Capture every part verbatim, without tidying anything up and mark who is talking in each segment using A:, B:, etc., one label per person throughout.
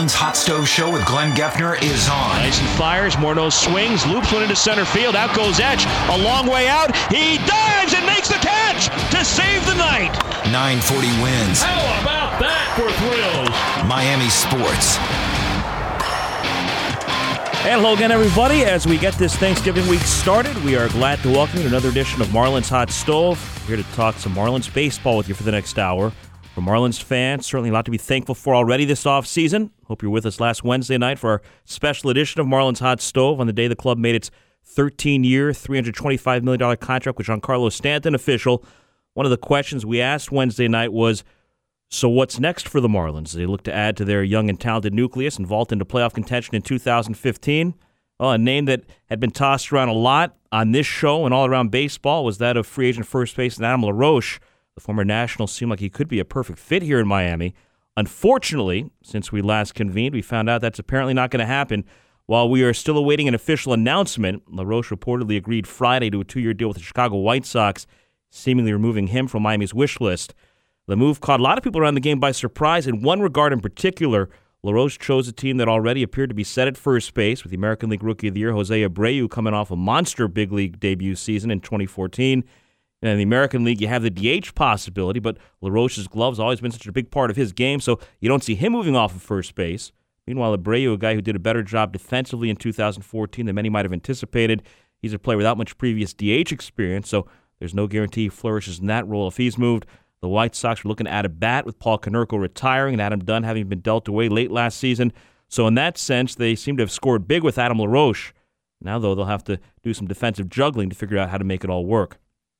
A: Marlins Hot Stove Show with Glenn Geffner is on.
B: Dyson fires, Morneau swings, loops one into center field, out goes Etch, a long way out, he dives and makes the catch to save the night.
A: nine forty wins.
C: How about that for thrills?
A: Miami Sports.
D: And hello again, everybody. As we get this Thanksgiving week started, we are glad to welcome you to another edition of Marlins Hot Stove. We're here to talk some Marlins baseball with you for the next hour. For Marlins fans, certainly a lot to be thankful for already this offseason. Hope you're with us last Wednesday night for our special edition of Marlins Hot Stove on the day the club made its thirteen-year, three hundred twenty-five million dollars contract with Giancarlo Stanton official. One of the questions we asked Wednesday night was, so what's next for the Marlins? They look to add to their young and talented nucleus and vault into playoff contention in two thousand fifteen. Well, a name that had been tossed around a lot on this show and all around baseball was that of free agent first baseman Adam LaRoche. The former National seemed like he could be a perfect fit here in Miami. Unfortunately, since we last convened, we found out that's apparently not going to happen. While we are still awaiting an official announcement, LaRoche reportedly agreed Friday to a two-year deal with the Chicago White Sox, seemingly removing him from Miami's wish list. The move caught a lot of people around the game by surprise. In one regard in particular, LaRoche chose a team that already appeared to be set at first base, with the American League Rookie of the Year, Jose Abreu, coming off a monster big league debut season in twenty fourteen. And in the American League, you have the D H possibility, but LaRoche's glove's always been such a big part of his game, so you don't see him moving off of first base. Meanwhile, Abreu, a guy who did a better job defensively in two thousand fourteen than many might have anticipated, he's a player without much previous D H experience, so there's no guarantee he flourishes in that role if he's moved. The White Sox were looking to add a bat with Paul Konerko retiring and Adam Dunn having been dealt away late last season. So in that sense, they seem to have scored big with Adam LaRoche. Now, though, they'll have to do some defensive juggling to figure out how to make it all work.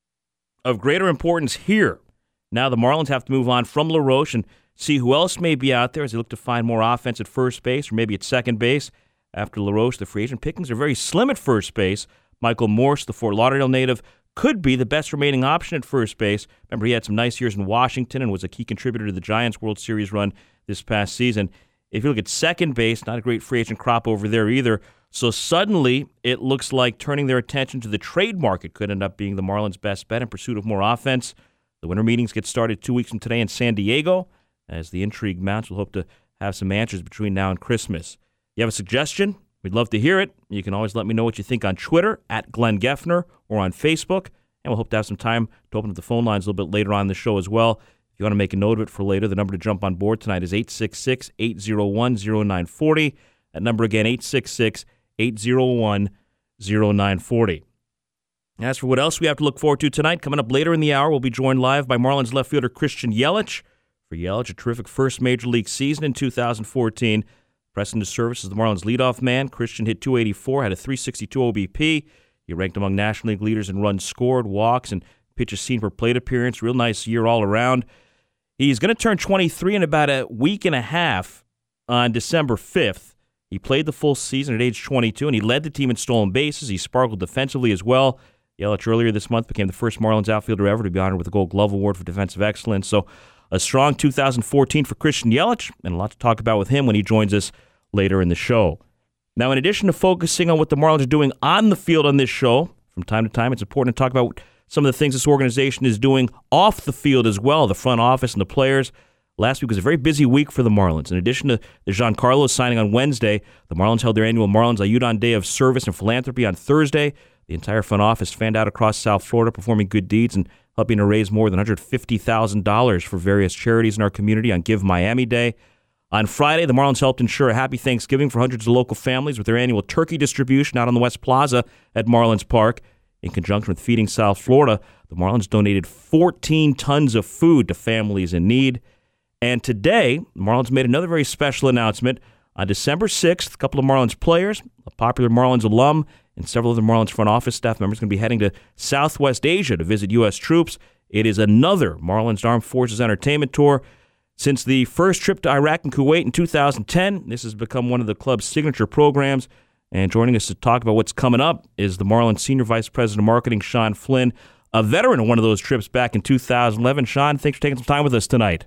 D: Of greater importance here, now the Marlins have to move on from LaRoche and see who else may be out there as they look to find more offense at first base or maybe at second base. After LaRoche, the free agent pickings are very slim at first base. Michael Morse, the Fort Lauderdale native, could be the best remaining option at first base. Remember, he had some nice years in Washington and was a key contributor to the Giants' World Series run this past season. If you look at second base, not a great free agent crop over there either. So suddenly, it looks like turning their attention to the trade market could end up being the Marlins' best bet in pursuit of more offense. The winter meetings get started two weeks from today in San Diego. As the intrigue mounts, we'll hope to have some answers between now and Christmas. You have a suggestion? We'd love to hear it. You can always let me know what you think on Twitter, at Glenn Geffner, or on Facebook. And we'll hope to have some time to open up the phone lines a little bit later on in the show as well. If you want to make a note of it for later, the number to jump on board tonight is eight six six, eight zero one, zero nine four zero. That number again, eight six six, eight zero one, zero nine four zero. As for what else we have to look forward to tonight, coming up later in the hour, we'll be joined live by Marlins left fielder Christian Yelich. For Yelich, a terrific first Major League season in two thousand fourteen. Pressing to service as the Marlins' leadoff man. Christian hit two eighty-four, had a three sixty-two O B P. He ranked among National League leaders in runs scored, walks, and pitches seen per plate appearance. Real nice year all around. He's going to turn twenty-three in about a week and a half on December fifth. He played the full season at age twenty-two, and he led the team in stolen bases. He sparkled defensively as well. Yelich earlier this month became the first Marlins outfielder ever to be honored with a Gold Glove Award for defensive excellence. So a strong two thousand fourteen for Christian Yelich, and a lot to talk about with him when he joins us later in the show. Now, in addition to focusing on what the Marlins are doing on the field on this show, from time to time it's important to talk about some of the things this organization is doing off the field as well, the front office and the players. Last week was a very busy week for the Marlins. In addition to the Giancarlo signing on Wednesday, the Marlins held their annual Marlins Ayudan Day of Service and Philanthropy on Thursday. The entire front office fanned out across South Florida performing good deeds and helping to raise more than one hundred fifty thousand dollars for various charities in our community on Give Miami Day. On Friday, the Marlins helped ensure a happy Thanksgiving for hundreds of local families with their annual turkey distribution out on the West Plaza at Marlins Park. In conjunction with Feeding South Florida, the Marlins donated fourteen tons of food to families in need. And today, the Marlins made another very special announcement. On December sixth, a couple of Marlins players, a popular Marlins alum, and several other Marlins front office staff members are going to be heading to Southwest Asia to visit U S troops. It is another Marlins Armed Forces entertainment tour. Since the first trip to Iraq and Kuwait in two thousand ten, this has become one of the club's signature programs. And joining us to talk about what's coming up is the Marlins Senior Vice President of Marketing, Sean Flynn, a veteran of one of those trips back in two thousand eleven. Sean, thanks for taking some time with us tonight.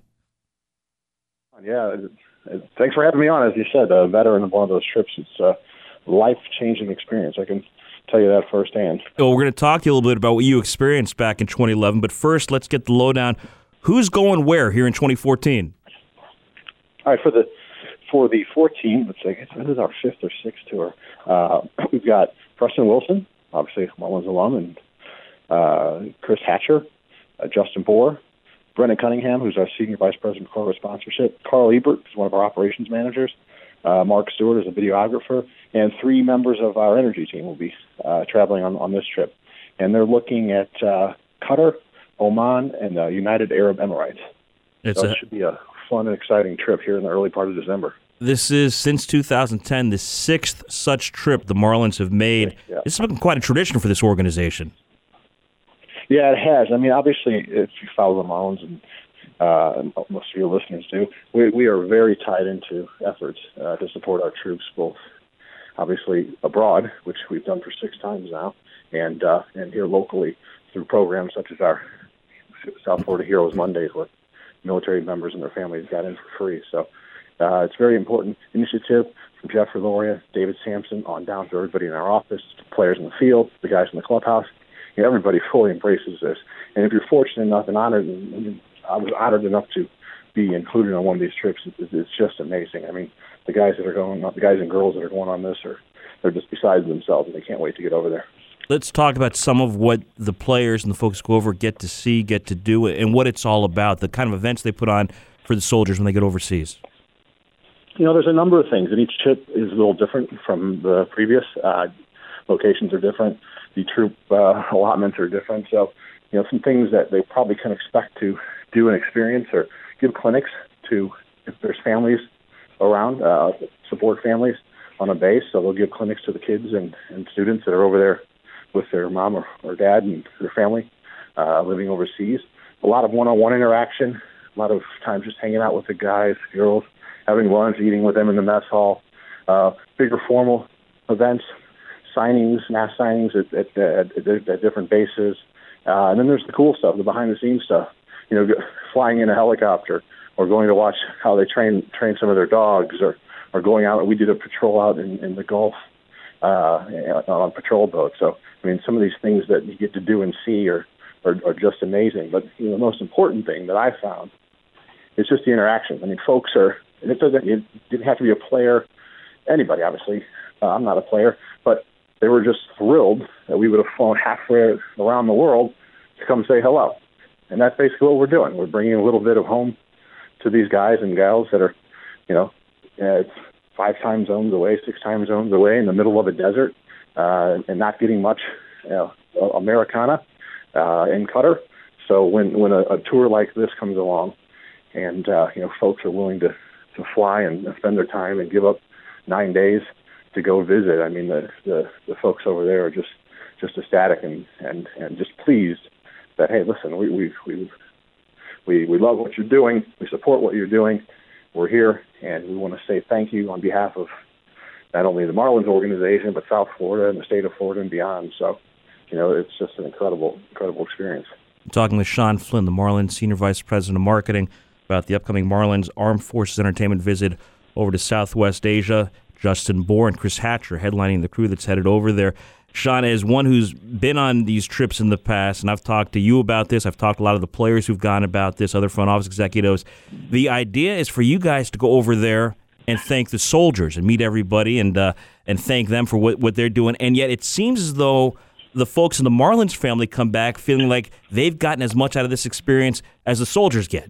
E: Yeah, thanks for having me on. As you said, a veteran of one of those trips. It's a life-changing experience. I can tell you that firsthand.
D: Well, we're going to talk to you a little bit about what you experienced back in twenty eleven. But first, let's get the lowdown. Who's going where here in twenty fourteen?
E: All right, for the for the fourteen, let's say, this is our fifth or sixth tour. Uh, we've got Preston Wilson, obviously Mullins alum, and uh, Chris Hatcher, uh, Justin Bohr, Brendan Cunningham, who's our Senior Vice President of Corporate Sponsorship, Carl Ebert, who's one of our operations managers, uh, Mark Stewart is a videographer, and three members of our energy team will be uh, traveling on, on this trip. And they're looking at uh, Qatar, Oman, and uh, United Arab Emirates.
D: It's
E: so
D: a,
E: it should be a fun and exciting trip here in the early part of December.
D: This is, since two thousand ten, the sixth such trip the Marlins have made.
E: Yeah.
D: It's become quite a tradition for this organization.
E: Yeah, it has. I mean, obviously, if you follow the Marlins, and uh, most of your listeners do, we, we are very tied into efforts uh, to support our troops, both obviously abroad, which we've done for six times now, and uh, and here locally through programs such as our South Florida Heroes Mondays, where military members and their families got in for free. So uh, it's a very important initiative from Jeff Loria, David Sampson, on down to everybody in our office, the players in the field, the guys in the clubhouse. You know, everybody fully embraces this. And if you're fortunate enough and honored, and I was honored enough to be included on one of these trips, it's, it's just amazing. I mean, the guys that are going, the guys and girls that are going on this are they're just beside themselves, and they can't wait to get over there.
D: Let's talk about some of what the players and the folks who go over get to see, get to do, and what it's all about, the kind of events they put on for the soldiers when they get overseas.
E: You know, there's a number of things, and each trip is a little different from the previous. Uh, locations are different. The troop uh, allotments are different. So, you know, some things that they probably can expect to do and experience or give clinics to, if there's families around, uh, support families on a base. So they'll give clinics to the kids and, and students that are over there with their mom or, or dad and their family uh, living overseas. A lot of one-on-one interaction, a lot of times just hanging out with the guys, girls, having lunch, eating with them in the mess hall, uh, bigger formal events, signings, mass signings at, at, at, at, at different bases. Uh, and then there's the cool stuff, the behind-the-scenes stuff, you know, flying in a helicopter or going to watch how they train train some of their dogs, or, or going out. We did a patrol out in, in the Gulf uh, on a patrol boat. So, I mean, some of these things that you get to do and see are, are, are just amazing. But you know, the most important thing that I found is just the interaction. I mean, folks are, and it doesn't, it didn't have to be a player, anybody, obviously. Uh, I'm not a player, but they were just thrilled that we would have flown halfway around the world to come say hello. And that's basically what we're doing. We're bringing a little bit of home to these guys and gals that are, you know, uh, five time zones away, six time zones away in the middle of a desert, uh, and not getting much, you know, Americana uh, in Qatar. So when when a, a tour like this comes along, and uh, you know, folks are willing to, to fly and spend their time and give up nine days to go visit, I mean, the the, the folks over there are just, just ecstatic and, and, and just pleased that, hey, listen, we we we we we love what you're doing, we support what you're doing, we're here, and we want to say thank you on behalf of not only the Marlins organization, but South Florida and the state of Florida and beyond. So, you know, it's just an incredible, incredible experience.
D: I'm talking with Sean Flynn, the Marlins Senior Vice President of Marketing, about the upcoming Marlins Armed Forces Entertainment visit over to Southwest Asia. Justin Bohr and Chris Hatcher headlining the crew that's headed over there. Sean, as one who's been on these trips in the past, and I've talked to you about this, I've talked to a lot of the players who've gone about this, other front office executives, the idea is for you guys to go over there and thank the soldiers and meet everybody and uh, and thank them for what, what they're doing. And yet it seems as though the folks in the Marlins family come back feeling like they've gotten as much out of this experience as the soldiers get.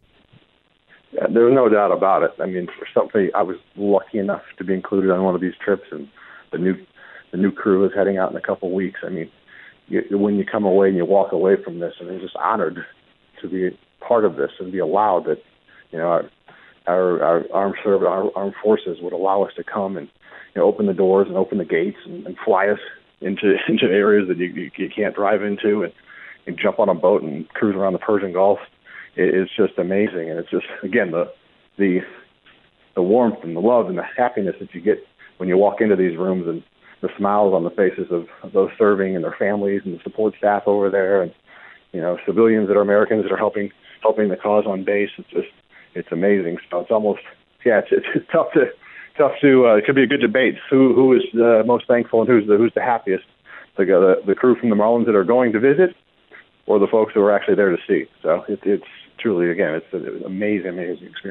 E: Yeah, there's no doubt about it. I mean, for something, I was lucky enough to be included on one of these trips, and the new the new crew is heading out in a couple of weeks. I mean, you, when you come away and you walk away from this, and you're just honored to be part of this and be allowed that, you know, our our, our armed service, our armed forces would allow us to come and, you know, open the doors and open the gates and, and fly us into into areas that you, you, you can't drive into, and, and jump on a boat and cruise around the Persian Gulf. It, it's just amazing, and it's just, again, the the the warmth and the love and the happiness that you get when you walk into these rooms, and the smiles on the faces of, of those serving and their families and the support staff over there, and, you know, civilians that are Americans that are helping helping the cause on base. It's just, it's amazing. So it's almost, yeah, it's, it's, it's tough to tough to. Uh, it could be a good debate. Who who is uh, most thankful and who's the who's the happiest? The, the the crew from the Marlins that are going to visit, or the folks who are actually there to see. So it, it's truly, again, it's an amazing, amazing experience.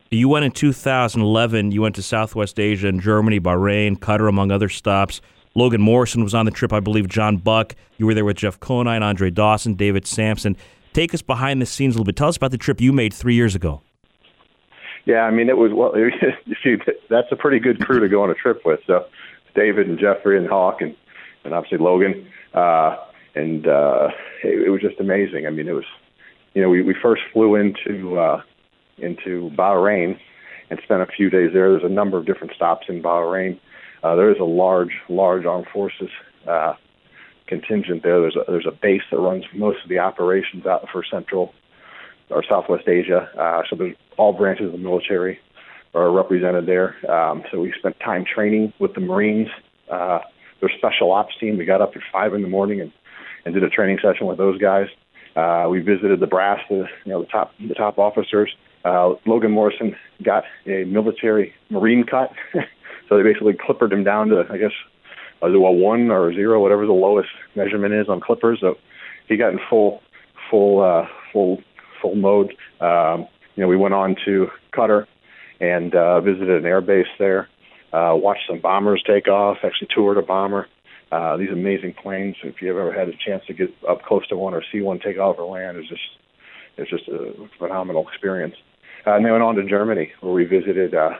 D: You went in two thousand eleven. You went to Southwest Asia and Germany, Bahrain, Qatar, among other stops. Logan Morrison was on the trip, I believe. John Buck. You were there with Jeff Conine, Andre Dawson, David Sampson. Take us behind the scenes a little bit. Tell us about the trip you made three years ago.
E: Yeah, I mean, it was, well, that's a pretty good crew to go on a trip with. So David and Jeffrey and Hawk and, and obviously Logan. Uh, and uh, it, it was just amazing. I mean, it was, you know, we, we first flew into uh, into Bahrain and spent a few days there. There's a number of different stops in Bahrain. Uh, there is a large, large armed forces uh, contingent there. There's a, there's a base that runs most of the operations out for Central or Southwest Asia. Uh, so there's all branches of the military are represented there. Um, so we spent time training with the Marines, uh, their special ops team. We got up at five in the morning and, and did a training session with those guys. Uh, we visited the brass, the, you know, the top, the top officers. Uh, Logan Morrison got a military Marine cut. So they basically clippered him down to, I guess, a, a one or a zero, whatever the lowest measurement is on clippers. So he got in full, full, uh, full, full mode. Um, you know, we went on to Qatar and uh, visited an air base there. Uh, watched some bombers take off. Actually toured a bomber. Uh, these amazing planes. If you've ever had a chance to get up close to one or see one take off or land, it's just, it's just a phenomenal experience. Uh, and then went on to Germany, where we visited uh,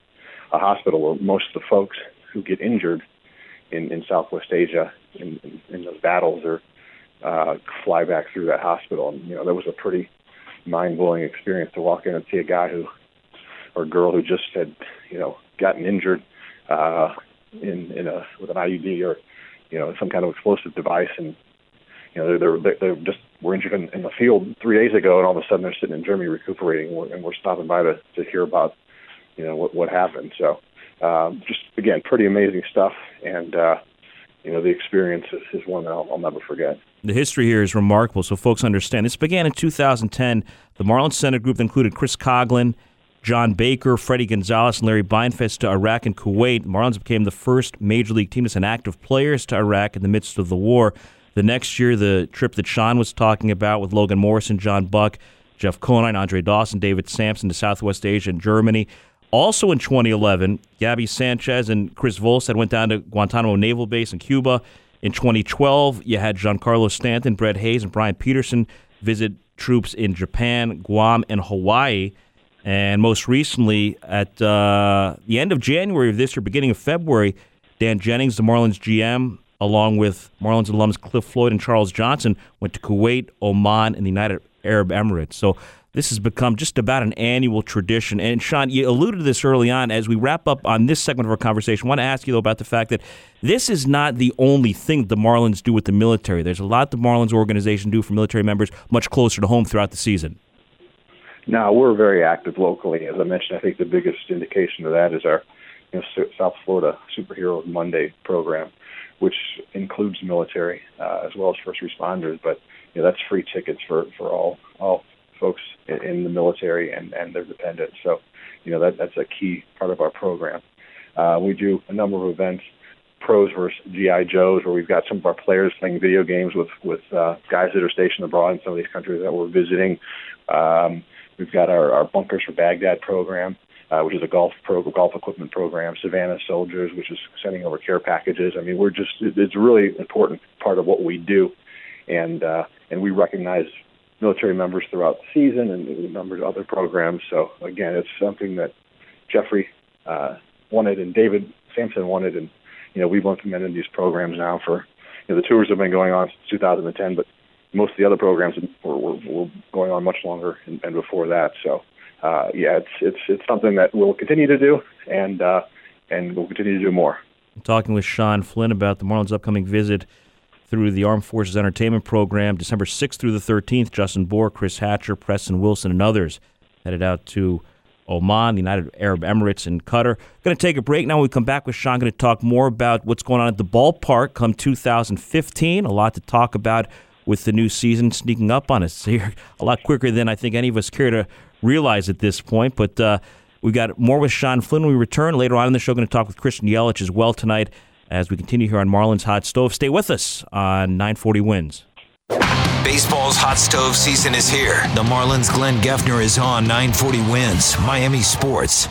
E: a hospital where most of the folks who get injured in, in Southwest Asia in, in, in those battles or uh, fly back through that hospital. And, you know, that was a pretty mind-blowing experience to walk in and see a guy who, or a girl who just had, you know, gotten injured uh, in, in a, with an I U D or, you know, some kind of explosive device. And, you know, they're, they're, they're just were injured in, in the field three days ago, and all of a sudden they're sitting in Germany recuperating, and we're, and we're stopping by to, to hear about, you know, what, what happened. So um, just, again, pretty amazing stuff. And, uh, you know, the experience is, is one that I'll, I'll never forget.
D: The history here is remarkable, so folks understand. This began in two thousand ten. The Marlins sent a group that included Chris Coughlin, John Baker, Freddie Gonzalez, and Larry Beinfest to Iraq and Kuwait. The Marlins became the first major league team to send active players to Iraq in the midst of the war. The next year, the trip that Sean was talking about with Logan Morrison, John Buck, Jeff Conine, Andre Dawson, David Sampson to Southwest Asia and Germany. Also in twenty eleven, Gabby Sanchez and Chris Volstad went down to Guantanamo Naval Base in Cuba. In twenty twelve, you had Giancarlo Stanton, Brett Hayes, and Brian Peterson visit troops in Japan, Guam, and Hawaii. And most recently, at uh, the end of January of this year, beginning of February, Dan Jennings, the Marlins G M, along with Marlins alums Cliff Floyd and Charles Johnson, went to Kuwait, Oman, and the United Arab Emirates. So this has become just about an annual tradition. And, Sean, you alluded to this early on. As we wrap up on this segment of our conversation, I want to ask you, though, about the fact that this is not the only thing the Marlins do with the military. There's a lot the Marlins organization do for military members much closer to home throughout the season.
E: No, we're very active locally. As I mentioned, I think the biggest indication of that is our you know, South Florida Superheroes Monday program, which includes military uh, as well as first responders. But you know, that's free tickets for, for all all folks in, in the military and, and their dependents. So, you know, that that's a key part of our program. Uh, we do a number of events, pros versus G I Joes, where we've got some of our players playing video games with, with uh, guys that are stationed abroad in some of these countries that we're visiting. Um, we've got our, our Bunkers for Baghdad program, uh, which is a golf pro, golf equipment program, Savannah Soldiers, which is sending over care packages. I mean, we're just, it's a really important part of what we do. And, uh, and we recognize military members throughout the season and a number of other programs. So, again, it's something that Jeffrey uh, wanted and David Sampson wanted, and, you know, we've implemented these programs now for, you know, the tours have been going on since two thousand ten, but most of the other programs were, were, were going on much longer and, and before that. So, uh, yeah, it's it's it's something that we'll continue to do, and uh, and we'll continue to do more.
D: I'm talking with Sean Flynn about the Marlins' upcoming visit through the Armed Forces Entertainment Program, December sixth through the thirteenth. Justin Bohr, Chris Hatcher, Preston Wilson, and others headed out to Oman, the United Arab Emirates, and Qatar. Going to take a break now. When we come back with Sean, going to talk more about what's going on at the ballpark come two thousand fifteen. A lot to talk about with the new season sneaking up on us here a lot quicker than I think any of us care to realize at this point. But uh, we've got more with Sean Flynn when we return. Later on in the show, going to talk with Christian Yelich as well tonight as we continue here on Marlins Hot Stove. Stay with us on nine forty Wins.
A: Baseball's hot stove season is here. The Marlins' Glenn Geffner is on nine forty Wins, Miami Sports.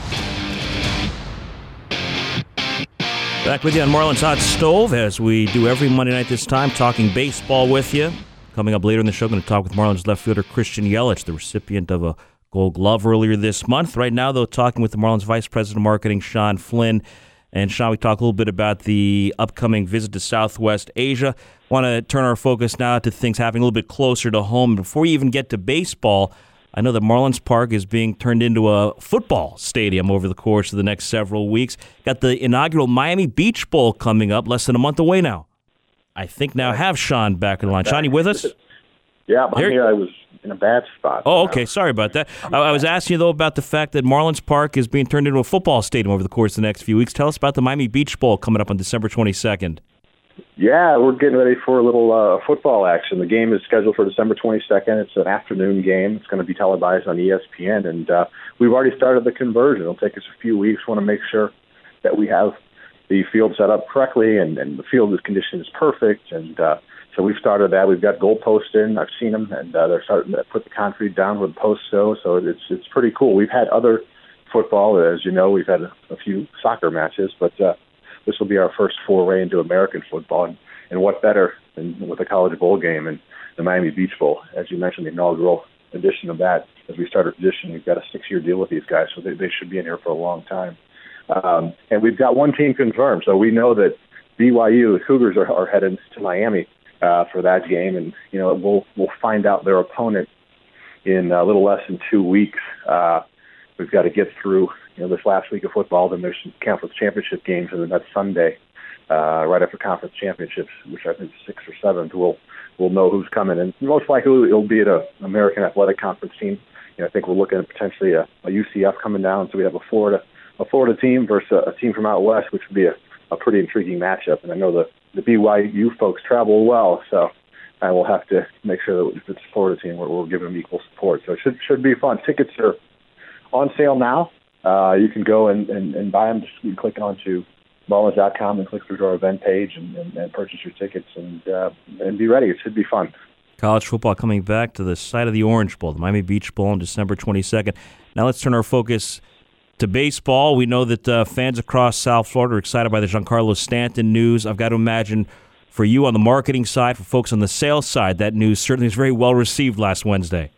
D: Back with you on Marlins Hot Stove, as we do every Monday night this time, talking baseball with you. Coming up later in the show, going to talk with Marlins left fielder Christian Yelich, the recipient of a Gold Glove earlier this month. Right now, though, talking with the Marlins Vice President of Marketing, Sean Flynn. And Sean, we talk a little bit about the upcoming visit to Southwest Asia. Want to turn our focus now to things happening a little bit closer to home. Before you even get to baseball, I know that Marlins Park is being turned into a football stadium over the course of the next several weeks. Got the inaugural Miami Beach Bowl coming up less than a month away now. I think now have Sean back in the line. Sean, you with us?
E: Yeah, I'm here. here. I was in a bad spot.
D: Oh, okay. Sorry about that. I, I was asking you, though, about the fact that Marlins Park is being turned into a football stadium over the course of the next few weeks. Tell us about the Miami Beach Bowl coming up on December twenty-second.
E: Yeah, we're getting ready for a little uh, football action. The game is scheduled for December twenty-second. It's an afternoon game. It's going to be televised on E S P N, and uh, we've already started the conversion. It'll take us a few weeks. We want to make sure that we have the field set up correctly, and, and the field condition is perfect, and uh, so we've started that. We've got goalposts in. I've seen them, and uh, they're starting to put the concrete down where the posts go, so it's it's pretty cool. We've had other football, as you know. We've had a, a few soccer matches, but uh, this will be our first foray into American football, and, and what better than with a college bowl game and the Miami Beach Bowl. As you mentioned, the inaugural edition of that, as we start a tradition, we've got a six-year deal with these guys, so they, they should be in here for a long time. Um, and we've got one team confirmed, so we know that B Y U, the Cougars, are, are headed to Miami uh, for that game, and you know we'll we'll find out their opponent in a little less than two weeks. Uh, we've got to get through you know this last week of football. Then there's some conference championship games, and then that's Sunday, uh, right after conference championships, which I think is sixth or seventh. We'll we'll know who's coming, and most likely it'll be an American Athletic Conference team. You know, I think we're looking at potentially a, a U C F coming down, so we have a Florida. a Florida team versus a, a team from out west, which would be a, a pretty intriguing matchup. And I know the, the B Y U folks travel well, so I will have to make sure that if it's a Florida team, we're, we're giving them equal support. So it should should be fun. Tickets are on sale now. Uh, you can go and, and, and buy them. Just click onto Marlins dot com and click through to our event page and, and, and purchase your tickets and uh, and be ready. It should be fun.
D: College football coming back to the site of the Orange Bowl, the Miami Beach Bowl on December twenty-second. Now let's turn our focus to baseball. We know that uh, fans across South Florida are excited by the Giancarlo Stanton news. I've got to imagine for you on the marketing side, for folks on the sales side, that news certainly was very well received last Wednesday.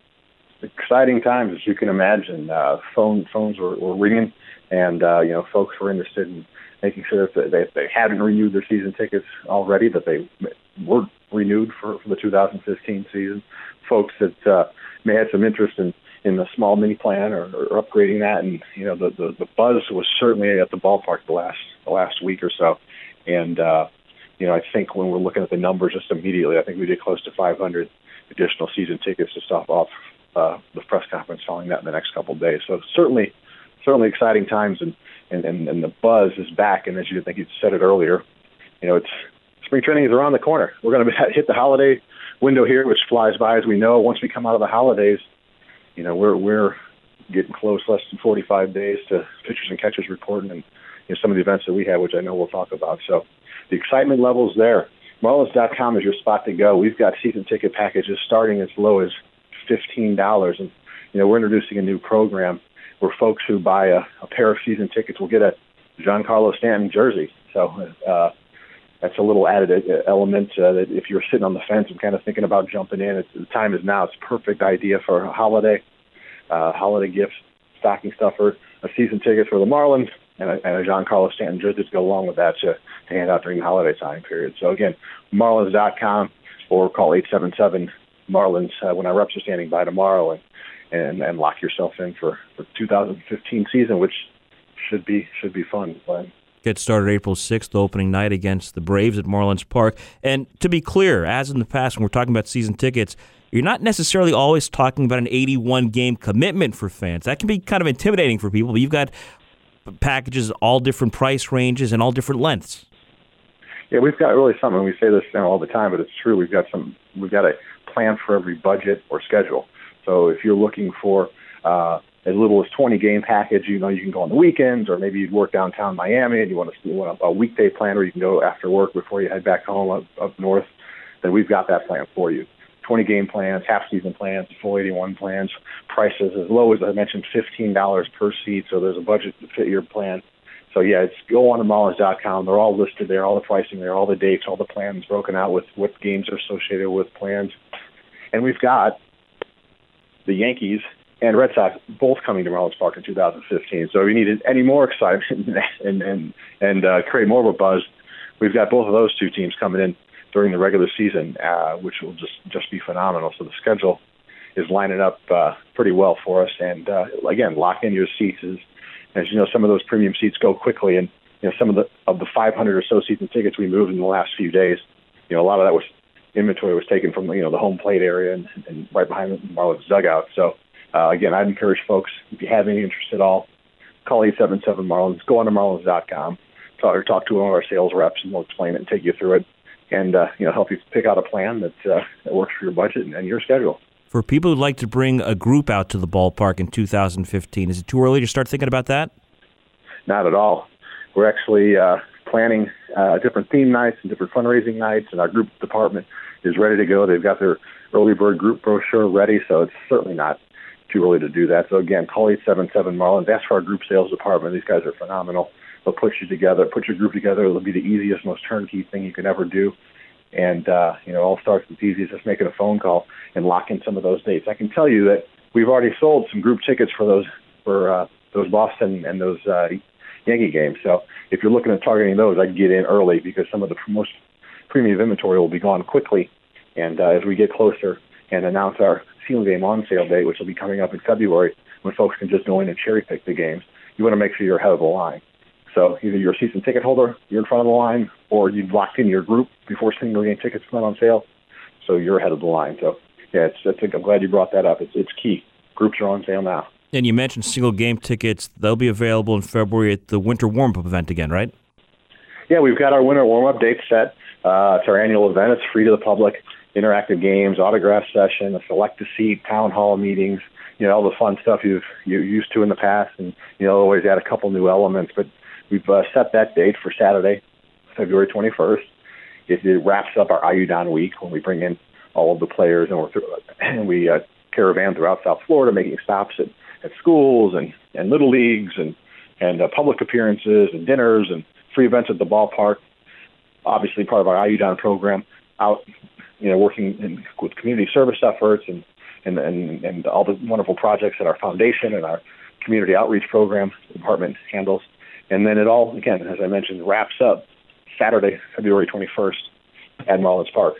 E: Exciting times, as you can imagine. Uh, phone phones were, were ringing, and uh, you know, folks were interested in making sure that they, if they hadn't renewed their season tickets already, that they were renewed for, for the two thousand fifteen season. Folks that uh, may have some interest in in the small mini plan or, or upgrading that, and you know the, the the buzz was certainly at the ballpark the last the last week or so, and uh, you know I think when we're looking at the numbers just immediately, I think we did close to five hundred additional season tickets to stop off uh, the press conference following that in the next couple of days. So certainly, certainly exciting times, and, and, and, and the buzz is back. And as you think you said it earlier, you know it's spring training is around the corner. We're going to hit the holiday window here, which flies by, as we know. Once we come out of the holidays, you know, we're we're getting close, less than forty-five days to pitchers and catchers reporting and you know, some of the events that we have, which I know we'll talk about. So the excitement level's there. Marlins dot com is your spot to go. We've got season ticket packages starting as low as fifteen dollars. And, you know, we're introducing a new program where folks who buy a, a pair of season tickets will get a Giancarlo Stanton jersey. So uh, that's a little added element uh, that if you're sitting on the fence and kind of thinking about jumping in, it's, the time is now. It's a perfect idea for a holiday, uh, holiday gift, stocking stuffer, a season ticket for the Marlins, and a, and a Giancarlo Stanton jersey to go along with that to, to hand out during the holiday time period. So again, Marlins dot com or call eight seven seven Marlins uh, when our reps are standing by tomorrow and, and, and lock yourself in for the two thousand fifteen season, which should be should be fun. Glenn.
D: Get started April sixth, opening night against the Braves at Marlins Park. And to be clear, as in the past when we're talking about season tickets, you're not necessarily always talking about an eighty-one game commitment for fans. That can be kind of intimidating for people, but you've got packages, all different price ranges and all different lengths.
E: Yeah, we've got really something. We say this you know, all the time, but it's true. We've got some. We've got a plan for every budget or schedule. So if you're looking for uh, as little as twenty game package, you know, you can go on the weekends, or maybe you'd work downtown Miami and you want, to, you want a, a weekday plan where you can go after work before you head back home up, up north. then we've got that plan for you. twenty game plans, half season plans, full eighty-one plans, prices as low as I mentioned fifteen dollars per seat. So there's a budget to fit your plan. So yeah, it's go on to Marlins dot com. They're all listed there, all the pricing there, all the dates, all the plans broken out with what games are associated with plans. And we've got the Yankees and Red Sox both coming to Marlins Park in two thousand fifteen. So if you needed any more excitement and and and uh, create more of a buzz, we've got both of those two teams coming in during the regular season, uh, which will just, just be phenomenal. So the schedule is lining up uh, pretty well for us. And uh, again, lock in your seats. As, as you know, some of those premium seats go quickly, and you know some of the of the five hundred or so season tickets we moved in the last few days. You know, a lot of that was inventory was taken from you know the home plate area and, and right behind the Marlins dugout. So uh, again, I'd encourage folks, if you have any interest at all, call eight seven seven Marlins. Go on to Marlins dot com. Talk, or talk to one of our sales reps, and we'll explain it and take you through it, and uh, you know help you pick out a plan that uh, that works for your budget and, and your schedule.
D: For people who'd like to bring a group out to the ballpark in two thousand fifteen, is it too early to start thinking about that?
E: Not at all. We're actually uh, planning uh, different theme nights and different fundraising nights, and our group department is ready to go. They've got their early bird group brochure ready, so it's certainly not too early to do that. So again, call eight seven seven Marlins. Ask for our group sales department. These guys are phenomenal. They'll put you together, put your group together. It'll be the easiest, most turnkey thing you can ever do. And, uh, you know, it all starts with easy as just making a phone call and lock in some of those dates. I can tell you that we've already sold some group tickets for those for uh, those Boston and those uh, Yankee games. So if you're looking at targeting those, I'd get in early because some of the most premium inventory will be gone quickly. And uh, as we get closer and announce our seal game on sale date, which will be coming up in February, when folks can just go in and cherry pick the games, you want to make sure you're ahead of the line. So either you're a season ticket holder, you're in front of the line, or you've locked in your group before single game tickets come on sale, so you're ahead of the line. So yeah, it's, I think I'm glad you brought that up. It's it's key. Groups are on sale now.
D: And you mentioned single game tickets. They'll be available in February at the Winter Warm-Up event again, right?
E: Yeah, we've got our Winter Warm-Up date set. Uh, it's our annual event. It's free to the public. Interactive games, autograph session, a select-a-seat, town hall meetings, you know, all the fun stuff you've you're used to in the past, and you know, always add a couple new elements. But we've uh, set that date for Saturday, February twenty-first. It, it wraps up our Iudon week when we bring in all of the players, and, we're through, and we uh, caravan throughout South Florida, making stops at, at schools and, and little leagues and, and uh, public appearances and dinners and free events at the ballpark. Obviously part of our Iudon program, out you know, working in, with community service efforts and, and, and, and all the wonderful projects that our foundation and our community outreach program department handles. And then it all, again, as I mentioned, wraps up Saturday, February twenty-first at Marlins Park.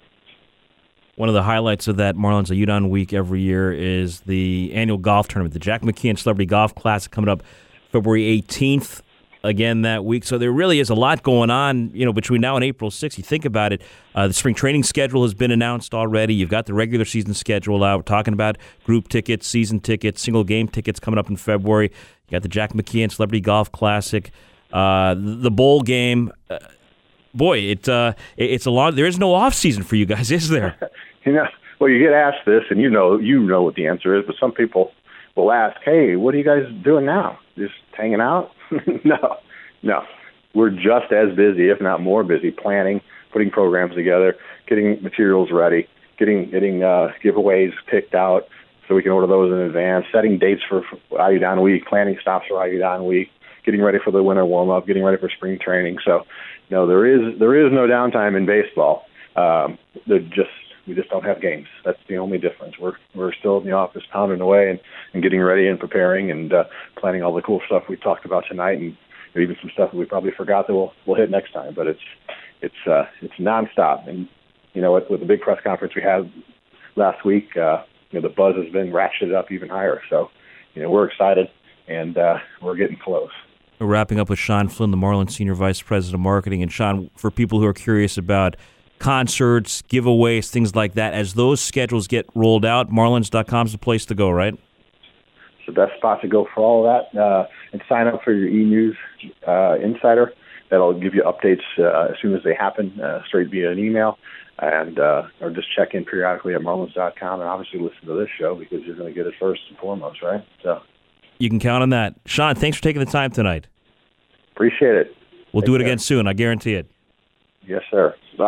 D: One of the highlights of that Marlins Iudon week every year is the annual golf tournament, the Jack McKeon Celebrity Golf Classic, coming up February eighteenth again that week. So there really is a lot going on, you know, between now and April sixth. You think about it, uh, the spring training schedule has been announced already. You've got the regular season schedule out. We're talking about group tickets, season tickets, single game tickets coming up in February. You got the Jack McKeon Celebrity Golf Classic, uh, the bowl game. Uh, boy, it, uh, it's a lot. There is no off season for you guys, is there?
E: You know, well, you get asked this, and you know, you know what the answer is. But some people will ask, "Hey, what are you guys doing now? Just hanging out?" no, no. We're just as busy, if not more busy, planning, putting programs together, getting materials ready, getting getting uh, giveaways picked out so we can order those in advance, setting dates for, for Iudon Week, planning stops for Iudon Week, getting ready for the winter warm-up, getting ready for spring training. So, no, there is there is no downtime in baseball. Um, they're just We just don't have games. That's the only difference. We're we're still in the office pounding away and, and getting ready and preparing and uh, planning all the cool stuff we talked about tonight, and even some stuff that we probably forgot that we'll we'll hit next time. But it's it's uh, it's nonstop. And you know, with, with the big press conference we had last week, uh, you know, the buzz has been ratcheted up even higher. So, you know, we're excited and uh, we're getting close.
D: We're wrapping up with Sean Flynn, the Marlins Senior Vice President of Marketing. And Sean, for people who are curious about concerts, giveaways, things like that, as those schedules get rolled out, Marlins dot com is the place to go, right?
E: It's the best spot to go for all of that. Uh, and sign up for your e-news uh, insider. That'll give you updates uh, as soon as they happen, uh, straight via an email. And uh, or just check in periodically at Marlins dot com, and obviously listen to this show because you're going to get it first and foremost, right? So you
D: can count on that. Sean, thanks for taking the time tonight.
E: Appreciate it.
D: We'll
E: Take
D: do it
E: care.
D: again soon. I guarantee it.
E: Yes, sir. Bye.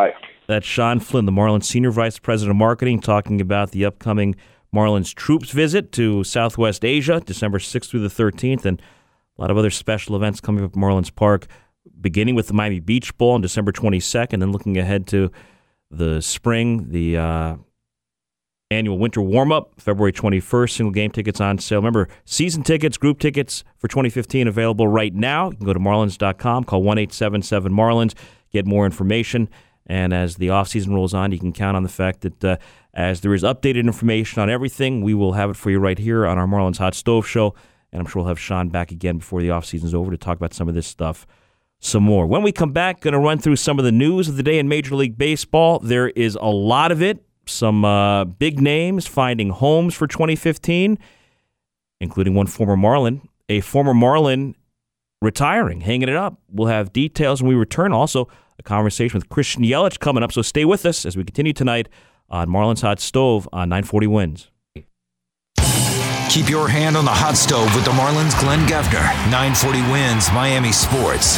D: That's Sean Flynn, the Marlins Senior Vice President of Marketing, talking about the upcoming Marlins troops visit to Southwest Asia, December sixth through the thirteenth, and a lot of other special events coming up at Marlins Park, beginning with the Miami Beach Bowl on December twenty-second, and looking ahead to the spring, the uh, annual winter warm-up, February twenty-first, single game tickets on sale. Remember, season tickets, group tickets for twenty fifteen available right now. You can go to marlins dot com, call one eight seven seven Marlins, get more information. And as the offseason rolls on, you can count on the fact that uh, as there is updated information on everything, we will have it for you right here on our Marlins Hot Stove Show. And I'm sure we'll have Sean back again before the offseason is over to talk about some of this stuff some more. When we come back, going to run through some of the news of the day in Major League Baseball. There is a lot of it. Some uh, big names finding homes for twenty fifteen, including one former Marlin, a former Marlin retiring, hanging it up. We'll have details when we return. Also, a conversation with Christian Yelich coming up. So stay with us as we continue tonight on Marlins Hot Stove on nine forty Wins.
A: Keep your hand on the hot stove with the Marlins Glenn Geffner. nine forty Wins Miami Sports.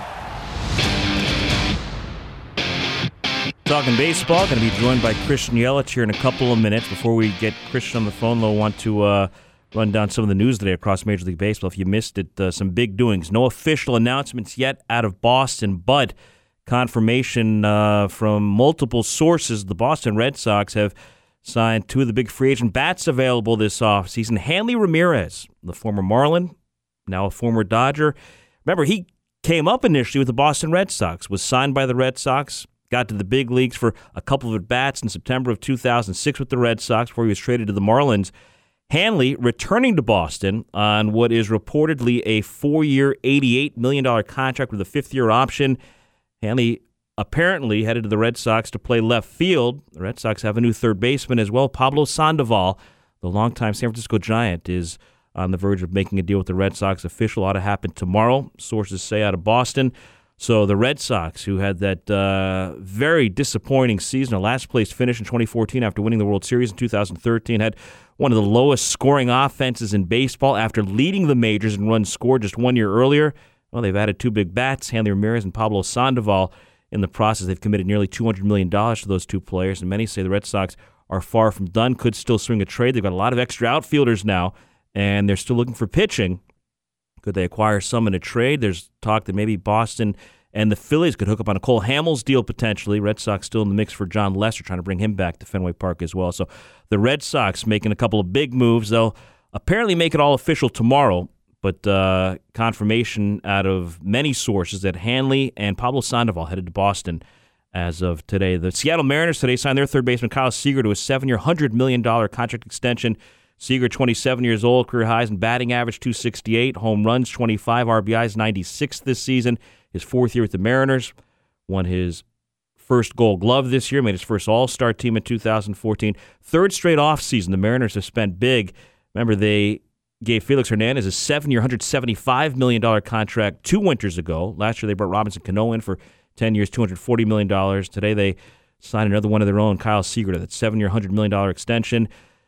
D: Talking baseball, going to be joined by Christian Yelich here in a couple of minutes. Before we get Christian on the phone, though, I want to uh, run down some of the news today across Major League Baseball. If you missed it, uh, some big doings. No official announcements yet out of Boston, but confirmation uh, from multiple sources. The Boston Red Sox have signed two of the big free agent bats available this offseason. Hanley Ramirez, the former Marlin, now a former Dodger. Remember, he came up initially with the Boston Red Sox, was signed by the Red Sox, got to the big leagues for a couple of at-bats in September of two thousand six with the Red Sox before he was traded to the Marlins. Hanley returning to Boston on what is reportedly a four-year, eighty-eight million dollars contract with a fifth-year option. Hanley apparently headed to the Red Sox to play left field. The Red Sox have a new third baseman as well. Pablo Sandoval, the longtime San Francisco Giant, is on the verge of making a deal with the Red Sox. Official ought to happen tomorrow, sources say out of Boston. So the Red Sox, who had that uh, very disappointing season, a last-place finish in twenty fourteen after winning the World Series in two thousand thirteen, had one of the lowest scoring offenses in baseball after leading the majors in runs scored just one year earlier. Well, they've added two big bats, Hanley Ramirez and Pablo Sandoval. In the process, they've committed nearly two hundred million dollars to those two players, and many say the Red Sox are far from done, could still swing a trade. They've got a lot of extra outfielders now, and they're still looking for pitching. Could they acquire some in a trade? There's talk that maybe Boston and the Phillies could hook up on a Cole Hamels deal potentially. Red Sox still in the mix for John Lester, trying to bring him back to Fenway Park as well. So the Red Sox making a couple of big moves. They'll apparently make it all official tomorrow, but uh, confirmation out of many sources that Hanley and Pablo Sandoval headed to Boston as of today. The Seattle Mariners today signed their third baseman Kyle Seager to a seven-year, one hundred million dollars contract extension. Seager, twenty-seven years old, career highs in batting average, two sixty-eight, home runs, twenty-five, R B Is, ninety-six this season. His fourth year with the Mariners, won his first Gold Glove this year, made his first All-Star team in two thousand fourteen. Third straight offseason, the Mariners have spent big. Remember, they gave Felix Hernandez a seven-year, one hundred seventy-five million dollars contract two winters ago. Last year, they brought Robinson Cano in for ten years, two hundred forty million dollars. Today, they signed another one of their own, Kyle Seager, to that seven-year, one hundred million dollars extension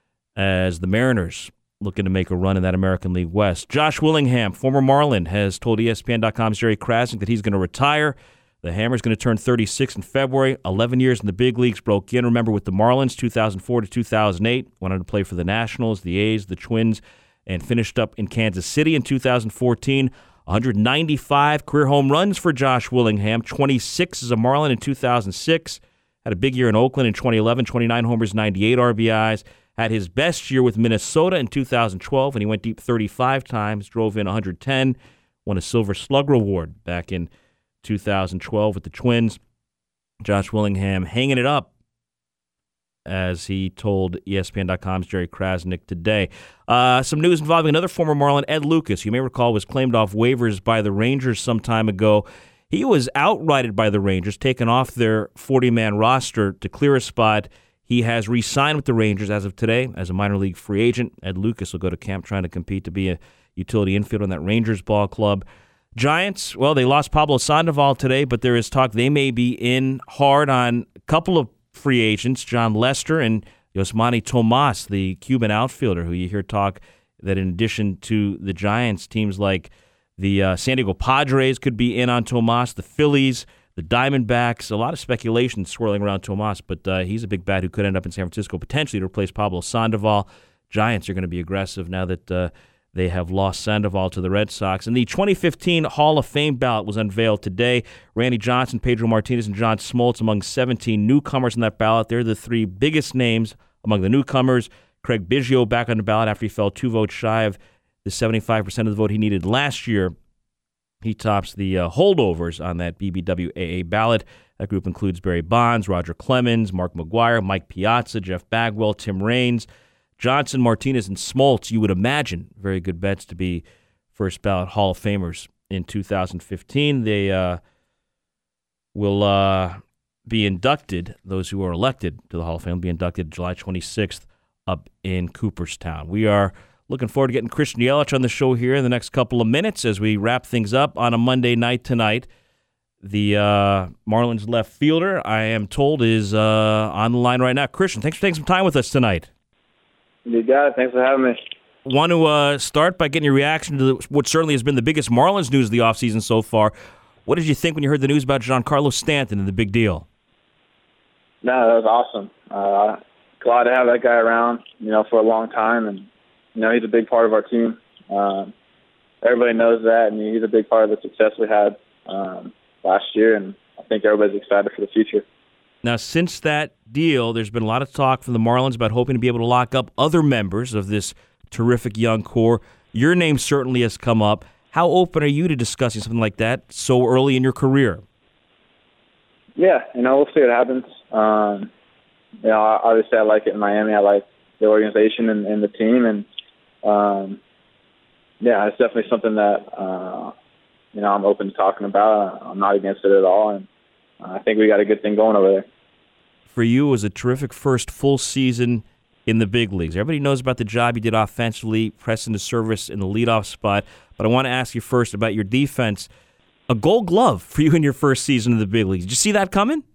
D: as the Mariners looking to make a run in that American League West. Josh Willingham, former Marlin, has told E S P N dot com's Jerry Krasnick that he's going to retire. The Hammer's going to turn thirty-six in February. eleven years in the big leagues, broke in, remember, with the Marlins, two thousand four to two thousand eight. Went on to play for the Nationals, the A's, the Twins, and finished up in Kansas City in two thousand fourteen. one hundred ninety-five career home runs for Josh Willingham, twenty-six as a Marlin in two thousand six. Had a big year in Oakland in twenty eleven, twenty-nine homers, ninety-eight R B Is. Had his best year with Minnesota in two thousand twelve, and he went deep thirty-five times, drove in one hundred ten, won a Silver Slug Award back in two thousand twelve with the Twins. Josh Willingham hanging it up, as he told E S P N dot com's Jerry Krasnick today. Uh, some news involving another former Marlin, Ed Lucas, you may recall was claimed off waivers by the Rangers some time ago. He was outrighted by the Rangers, taken off their forty-man roster to clear a spot. He has re-signed with the Rangers as of today as a minor league free agent. Ed Lucas will go to camp trying to compete to be a utility infielder in that Rangers ball club. Giants, well, they lost Pablo Sandoval today, but there is talk they may be in hard on a couple of free agents, John Lester and Yasmani Tomas, the Cuban outfielder, who you hear talk that in addition to the Giants, teams like the uh, San Diego Padres could be in on Tomas, the Phillies, the Diamondbacks. A lot of speculation swirling around Tomas, but uh, he's a big bat who could end up in San Francisco potentially to replace Pablo Sandoval. Giants are going to be aggressive now that uh, they have lost Sandoval to the Red Sox. And the twenty fifteen Hall of Fame ballot was unveiled today. Randy Johnson, Pedro Martinez, and John Smoltz among seventeen newcomers on that ballot. They're the three biggest names among the newcomers. Craig Biggio back on the ballot after he fell two votes shy of the seventy-five percent of the vote he needed last year. He tops the uh, holdovers on that B B W A A ballot. That group includes Barry Bonds, Roger Clemens, Mark McGwire, Mike Piazza, Jeff Bagwell, Tim Raines, Johnson, Martinez, and Smoltz. You would imagine very good bets to be first ballot Hall of Famers in two thousand fifteen. They uh, will uh, be inducted, those who are elected to the Hall of Fame will be inducted July twenty-sixth up in Cooperstown. We are looking forward to getting Christian Yelich on the show here in the next couple of minutes as we wrap things up on a Monday night tonight. The uh, Marlins left fielder, I am told, is uh, on the line right now. Christian, thanks for taking some time with us tonight.
F: You got it. Thanks for having me.
D: Want to uh, start by getting your reaction to the, what certainly has been the biggest Marlins news of the offseason so far. What did you think when you heard the news about Giancarlo Stanton and the big deal?
F: No, that was awesome. Uh, glad to have that guy around, you know, for a long time, and you know, he's a big part of our team. Um, everybody knows that, and he's a big part of the success we had um, last year, and I think everybody's excited for the future.
D: Now, since that deal, there's been a lot of talk from the Marlins about hoping to be able to lock up other members of this terrific young core. Your name certainly has come up. How open are you to discussing something like that so early in your career?
F: Yeah, you know, we'll see what happens. Um, you know, obviously I like it in Miami. I like the organization and, and the team, and Um, yeah, it's definitely something that, uh, you know, I'm open to talking about. I'm not against it at all, and I think we got a good thing going over there.
D: For you, it was a terrific first full season in the big leagues. Everybody knows about the job you did offensively, pressing the service in the leadoff spot, but I want to ask you first about your defense. A Gold Glove for you in your first season in the big leagues. Did you see that coming?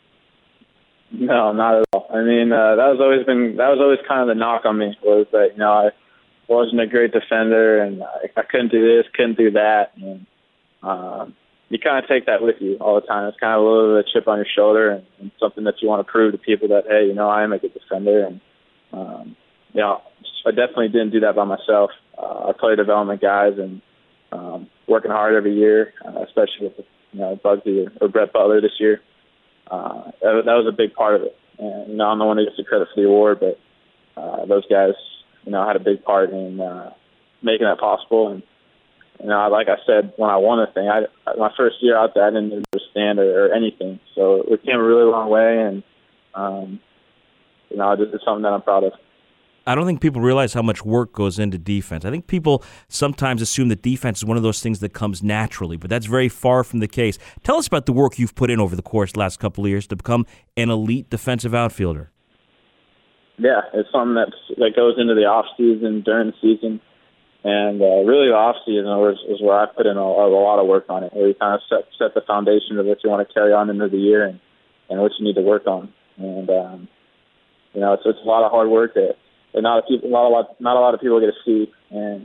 F: No, not at all. I mean, uh, that was always been that was always kind of the knock on me, was that, you know, I wasn't a great defender, and I, I couldn't do this, couldn't do that. And um, you kind of take that with you all the time. It's kind of a little bit of a chip on your shoulder, and, and something that you want to prove to people that, hey, you know, I am a good defender. And, um, you know, I definitely didn't do that by myself. Uh, our player development guys and um, working hard every year, uh, especially with, you know, Bugsy or, or Brett Butler this year. Uh, that, that was a big part of it. And, you know, I'm the one who gets the credit for the award, but uh, those guys, you know, had a big part in uh, making that possible. And, you know, like I said, when I won the thing, I, my first year out there, I didn't understand or, or anything. So we came a really long way, and, um, you know, it's something that I'm proud of.
D: I don't think people realize how much work goes into defense. I think people sometimes assume that defense is one of those things that comes naturally, but that's very far from the case. Tell us about the work you've put in over the course of the last couple of years to become an elite defensive outfielder.
F: Yeah, it's something that's, that goes into the off season, during the season, and uh, really the off season was, was where I put in a, a lot of work on it. Where you kind of set set the foundation of what you want to carry on into the year, and, and what you need to work on. And um, you know, it's, it's a lot of hard work that, that not a people, not a lot, not a lot of people get to see. And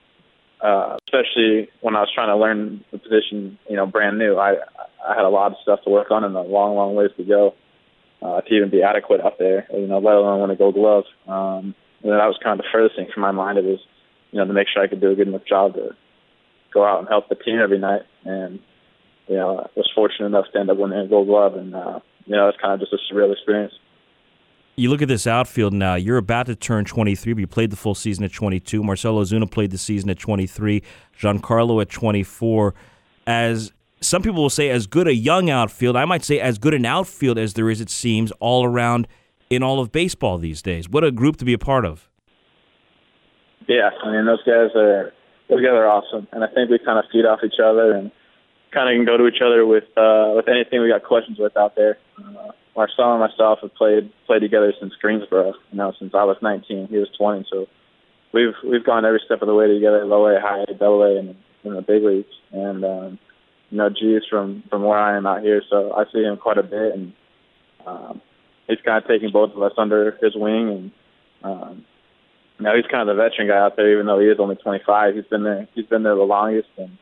F: uh, especially when I was trying to learn the position, you know, brand new, I I had a lot of stuff to work on and a long, long ways to go. Uh, to even be adequate out there, you know, let alone win a Gold Glove. Um, and that was kind of the furthest thing from my mind. It was, you know, to make sure I could do a good enough job to go out and help the team every night. And, you know, I was fortunate enough to end up winning a Gold Glove. And, uh, you know, it's kind of just a surreal experience.
D: You look at this outfield now, you're about to turn twenty-three, but you played the full season at twenty-two. Marcell Ozuna played the season at twenty-three. Giancarlo at twenty-four. As some people will say, as good a young outfield, I might say as good an outfield as there is, it seems, all around in all of baseball these days. What a group to be a part of.
F: Yeah, I mean, those guys are, those guys are awesome. And I think we kind of feed off each other and kind of can go to each other with uh, with anything we got questions with out there. Uh, Marcell and myself have played played together since Greensboro, you know, since I was nineteen. He was twenty, so we've we've gone every step of the way together, low A, high A, double A, and in the big leagues. And, um, you know, G's from, from where I am out here, so I see him quite a bit, and um, he's kind of taking both of us under his wing, and um, you know, he's kind of the veteran guy out there, even though he is only twenty-five. He's been there, he's been there the longest, and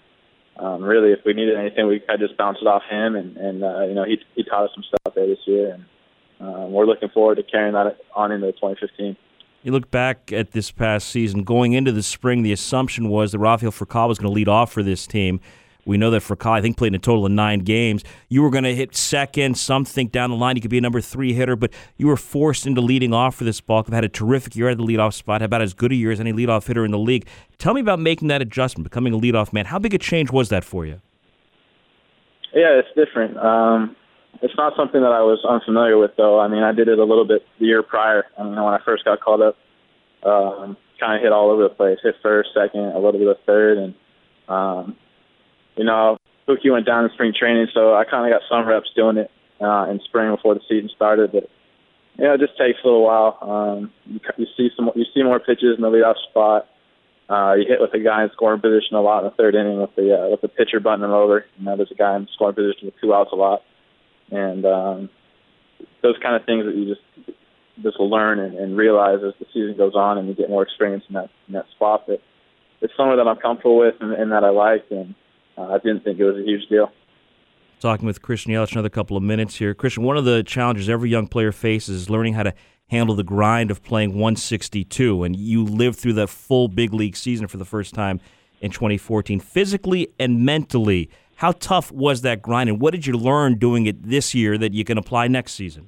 F: um, really, if we needed anything, we could just bounce it off him. And, and uh, you know, he he taught us some stuff there this year, and um, we're looking forward to carrying that on into twenty fifteen.
D: You look back at this past season, going into the spring, the assumption was that Rafael Furcal was going to lead off for this team. We know that Furcal, I think, played in a total of nine games. You were going to hit second. Some think down the line you could be a number three hitter, but you were forced into leading off for this ball club. Had a terrific year at the leadoff spot, had about as good a year as any leadoff hitter in the league. Tell me about making that adjustment, becoming a leadoff man. How big a change was that for you?
F: Yeah, it's different. Um, it's not something that I was unfamiliar with, though. I mean, I did it a little bit the year prior. I mean, when I first got called up, um, kind of hit all over the place. Hit first, second, a little bit of third, and um, you know, Pookie went down in spring training, so I kind of got some reps doing it uh, in spring before the season started. But you know, it just takes a little while. Um, you, you see some, you see more pitches in the leadoff spot. Uh, you hit with a guy in scoring position a lot in the third inning with the uh, with the pitcher butting him over. You know, there's a guy in scoring position with two outs a lot, and um, those kind of things that you just just learn and, and realize as the season goes on, and you get more experience in that in that spot. But it's somewhere that I'm comfortable with and, and that I like, and uh, I didn't think it was a huge deal.
D: Talking with Christian Yelich another couple of minutes here. Christian, one of the challenges every young player faces is learning how to handle the grind of playing one sixty-two, and you lived through that full big league season for the first time in twenty fourteen. Physically and mentally, how tough was that grind, and what did you learn doing it this year that you can apply next season?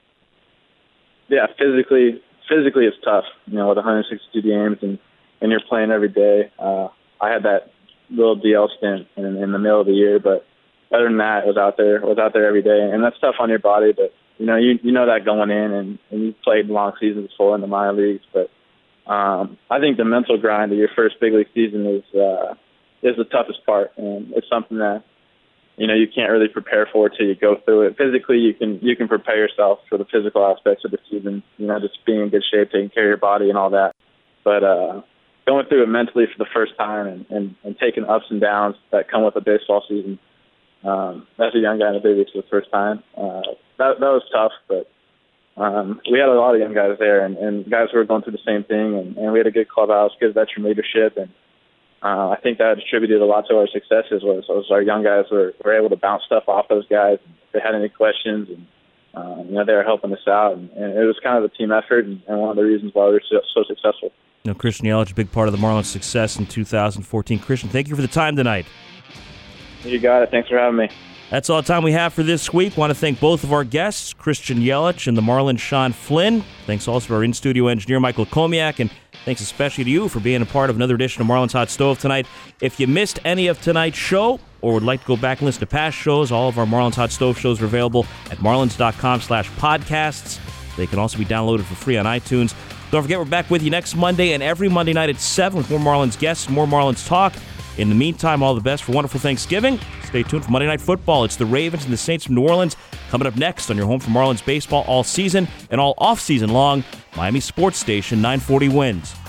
F: Yeah, physically, physically it's tough. You know, with one sixty-two games and, and you're playing every day. Uh, I had that little D L stint in, in the middle of the year, but other than that, I was out there, I was out there every day, and that's tough on your body. But you know, you you know that going in, and, and you've played long seasons before in the minor leagues. But um, I think the mental grind of your first big league season is uh, is the toughest part, and it's something that you know you can't really prepare for till you go through it. Physically, you can you can prepare yourself for the physical aspects of the season. You know, just being in good shape, taking care of your body, and all that. But uh, going through it mentally for the first time, and, and, and taking ups and downs that come with a baseball season. Um, as a young guy in the big leagues for the first time, uh, that that was tough. But um, we had a lot of young guys there, and, and guys who were going through the same thing. And, and we had a good clubhouse, good veteran leadership, and uh, I think that attributed a lot to our successes. Was, was our young guys were, were able to bounce stuff off those guys if they had any questions, and um, you know they were helping us out. And, and it was kind of a team effort, and, and one of the reasons why we were so, so successful.
D: You know, Christian Yelich, a big part of the Marlins' success in two thousand fourteen. Christian, thank you for the time tonight.
F: You got it. Thanks for having me.
D: That's all the time we have for this week. Want to thank both of our guests, Christian Yelich and the Marlins' Sean Flynn. Thanks also to our in-studio engineer, Michael Komiak, and thanks especially to you for being a part of another edition of Marlins Hot Stove tonight. If you missed any of tonight's show or would like to go back and listen to past shows, all of our Marlins Hot Stove shows are available at marlins.com slash podcasts. They can also be downloaded for free on iTunes. Don't forget, we're back with you next Monday and every Monday night at seven with more Marlins guests, more Marlins talk. In the meantime, all the best for a wonderful Thanksgiving. Stay tuned for Monday Night Football. It's the Ravens and the Saints from New Orleans coming up next on your home for Marlins baseball all season and all off-season long. Miami Sports Station, nine forty Wins.